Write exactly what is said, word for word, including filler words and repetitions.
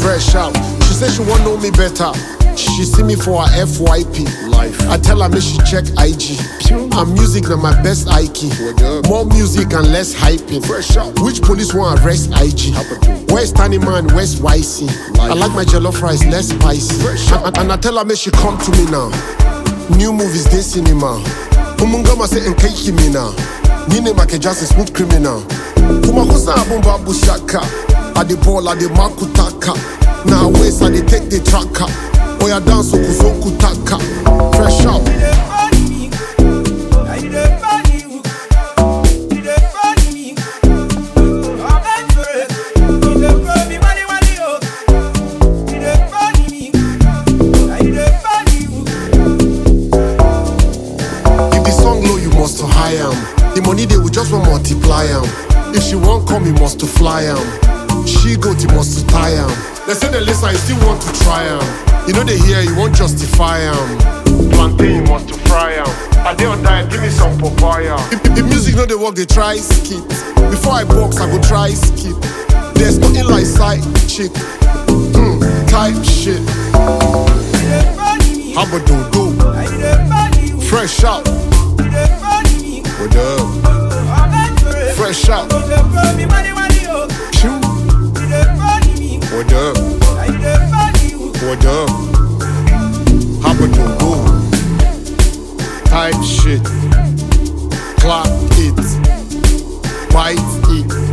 Fresh out. She said she want know me better. She see me for her F Y P life. I tell her me she check I G. And music na my best I key. More music and less hyping. Fresh out. Which police want arrest I G? Where's Tiny Man? Where's Y C? I like my jollof rice less spicy. And, and, and I tell her me she come to me now. New movies they cinema. Umungama say enkeiki me now. Nine make just a smooth criminal. Kumakosa abumba bushaka. I the ball, I the makutaka. Now waist I the take the tracker. Oya dance okuzoku taka. Fresh out. If the song low, you must to high am. The money they will just want multiply am. If she won't come, you must to fly am. She go to must to tie am. They say the listen, you still want to try am. You know they hear, you won't justify am. Plantain, you must to fry am. I dey on diet, give me some papaya. If, if the music no they work, they try skip. Before I box, I go try skip. There's nothing like side chick. Mm, type shit. How about do do? Fresh out. What up? Fresh out. Shoot. What up? What up? How about do do? Type shit. Clap it. Bite it.